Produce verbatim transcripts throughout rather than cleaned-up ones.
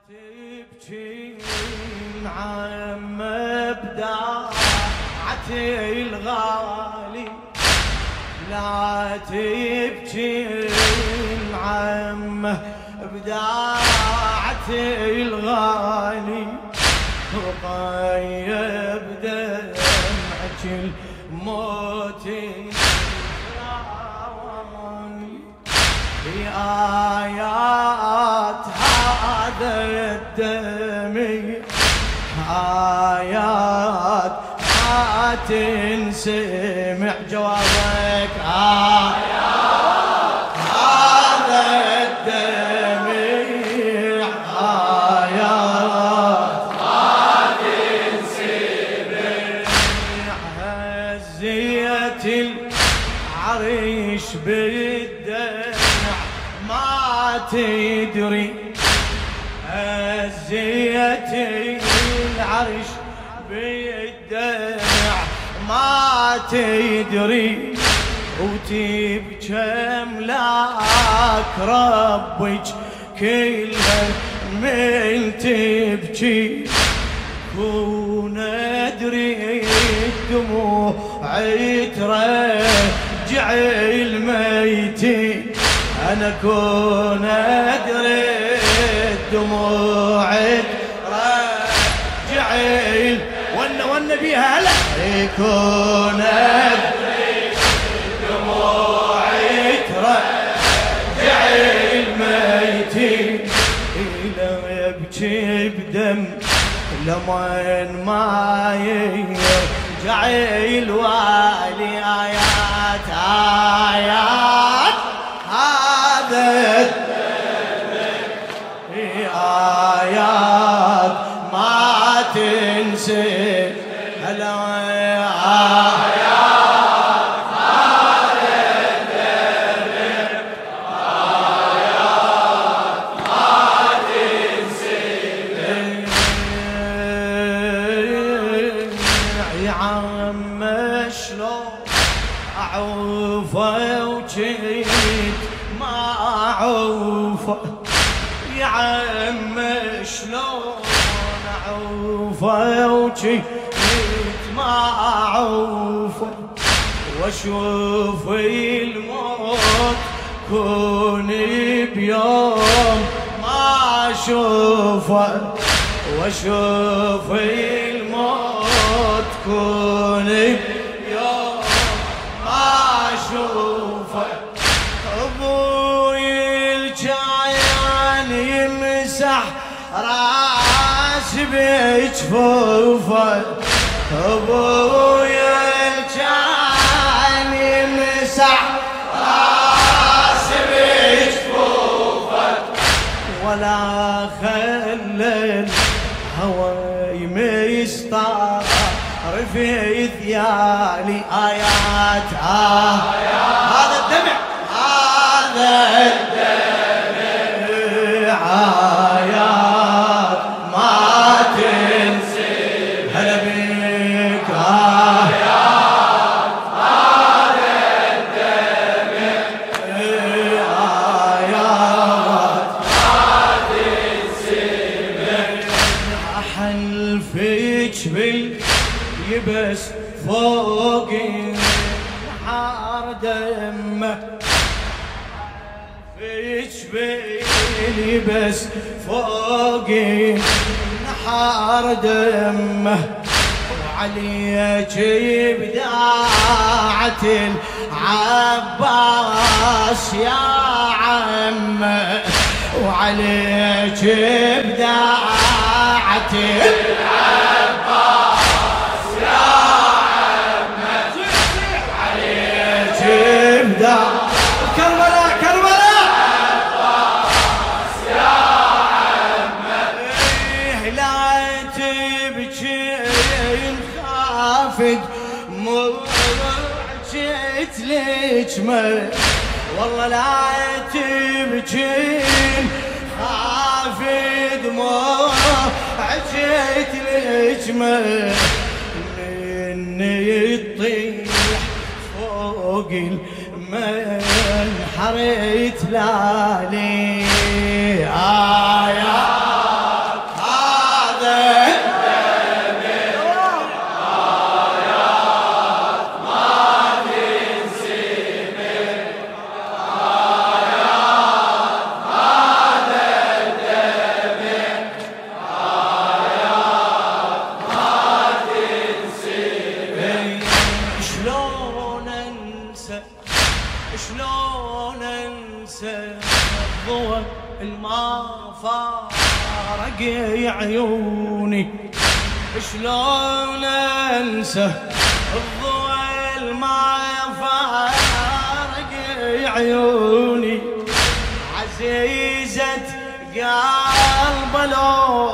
تبكي عم بداعتي الغالي، لا تبكي عم بداعتي الغالي، رقية بدمعك الموت في آيات هذا الدمع، آيات ما تنسمع. جوابك آيات هذا الدمع، آيات ما تنسمع. هزية العرش بالدمع ما تدري، هزية العرش بالدمع ما تدري، وتبكي أملاك ربك كلها من تبكي، كون أدري الدموع ترجع الميتين، أنا كون أدري الدموع ترجع ون ون بيها هلا، كون أدري الدموع ترجع الميتين، لو يبكي بدم لمن ما يرجع الوالي. آيات آيات هذا آيات ما تنسى، هلا آيات هذا آيات ما تنسى. يا عم شلون أعوفه وجيت ما أعوفه، يا عم شلون أعوفه وجيت ما أعوفه، واشوف الموت كون بيوم ما أشوفه، واشوف الموت كون بيوم ما أشوفه. أبوي الجايان يمسح راس بجفوفه، أبوي الجايان يمسح راس بجفوفه، ولا خلى الهوى يمسطر في ثيالي. آيات آيات هذا الدمع هذا الدمع، آيات ما تنسي، هلا بك آيات هذا الدمع، آيات ما تنسي. أحلفك باليبس فوق نحار دمه، فيش باليبس فوق نحار دمه، وعليك بداعة العباس يا عمه، وعليك بداعة العباس يا عمه، وعليك بداعة كربلاء كربلاء عباس يا عمه. لا تبكي خافق مرجت لجمه، والله لا تبكي خافق مرجت لجمه، مني يطيح فوق المنحر تلالي. آيات فارق عيوني شلون انسى الضوء ما فارق عيوني عزيزة قلب لو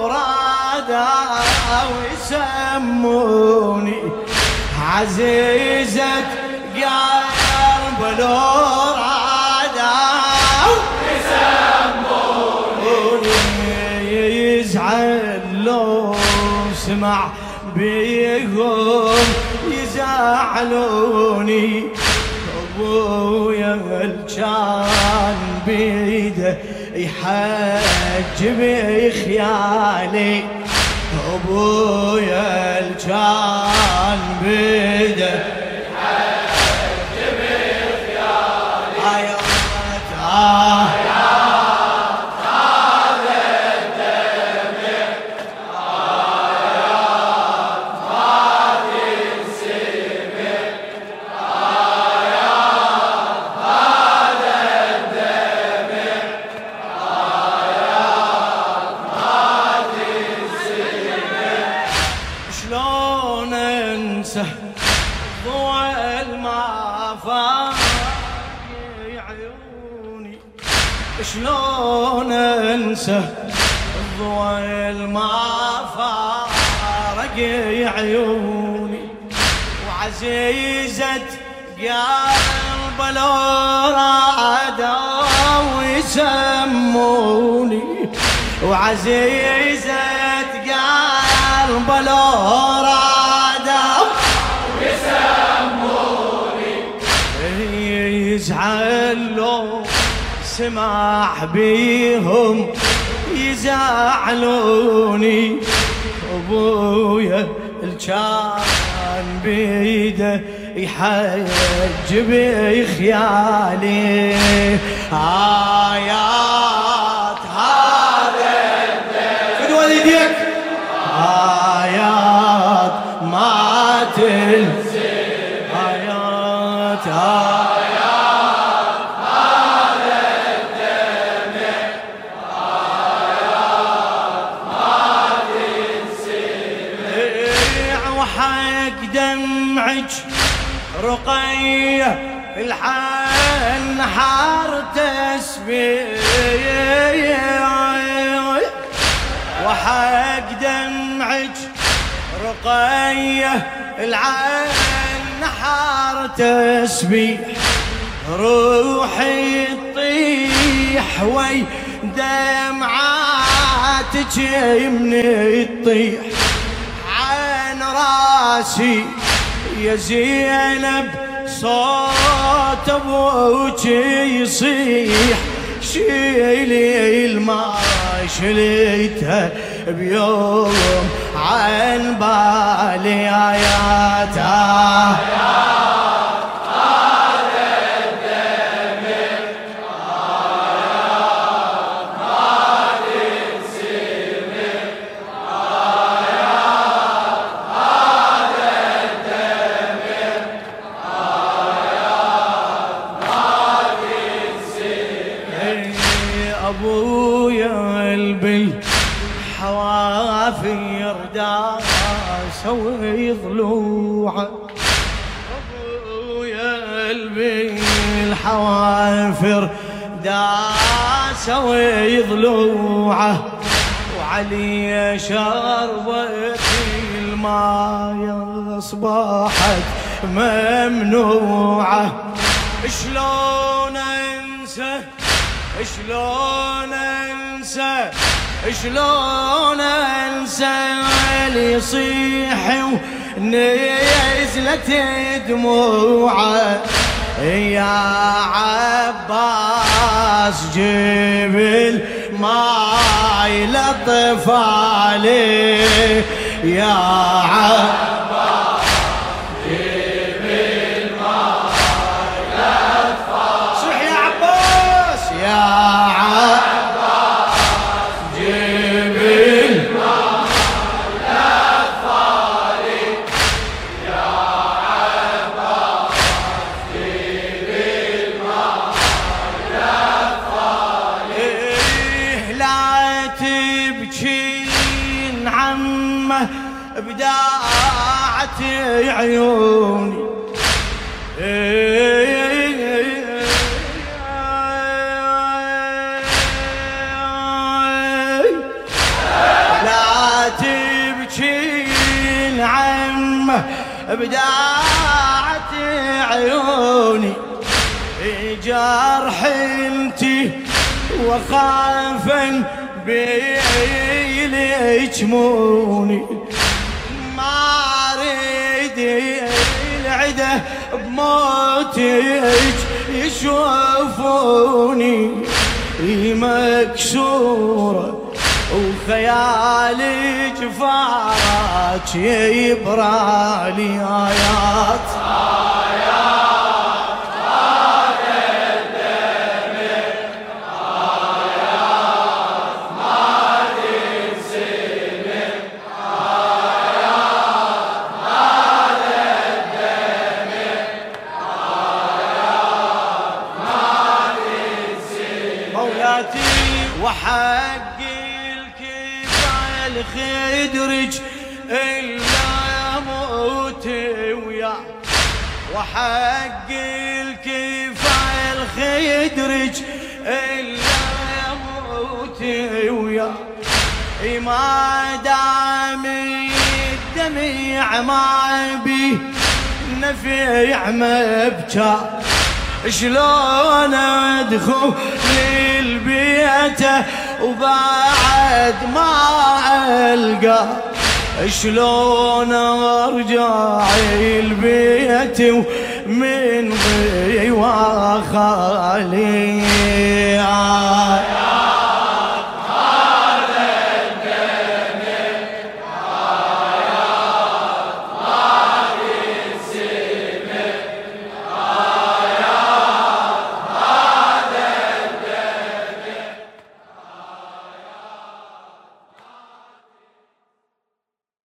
رادوا يسموني عزيزة قلب لو رادوا يسموني يزعل لو سمع بيهم يزعلوني ابويا الجان بيده يحجب خيالي ابويا الجان بيده يحجب خيالي آيات آيات هذا الدمع آيات ما تنسمع آيات هذا الدمع آيات ما تنسمع شلون انسى ضوء ما فارق عيوني شلون انسى الضوء ما فارق عيوني وعزيزة قلب لو رادوا يسموني وعزيزة قلب لو رادوا يسموني يزعل لو سمع بيهم يزعلوني ابويا الجان بيده يحجب خيالي آيات هذا الدمع خذ والديك آيات ما تنسى آيات آيات هذا الدمع آيات ما تنسمع وحق دمعك رقية الحن حار تسبيح وحق دمعك رقية العين حار تسبيح روحي تطيح وي دمعاتك من تطيح عن راسي يا زينب صوت ابوك يصيح شيلي الماء شليتها بيوم عن بالي آياتها ابويا بالحوافر داسوا ضلوعه ابويا بالحوافر داسوا ضلوعه وعلي شربت الماء اصبحت ممنوعه شلون انسى شلون انسى شلون انسى اللي يصيح ونزلت دموعه يا عباس جيب الماي لطفالي يا عباس جيب الماي لطفالي صح يا عباس يا لا تبكين عمه بداعت عيوني لا تبكين عمه بداعت عيوني جرح انتي وخافا بيلجموني ما اريد العده بموتك يشوفوني مكسوره وخيالي جفاك يبرالي آيات آيات ما تندمر آيات ما تنسمر آيات ما تندمر آيات ما تنسمر مولاتي وحق خدرج إلا موت ويا وحق الكفاية الخدرج إلا موت ويا ما دام الدمع ما بي نفيع مبكى شلون ادخل البيت وبعد ما القى شلون ارجع البيت ومن ضيوة خالي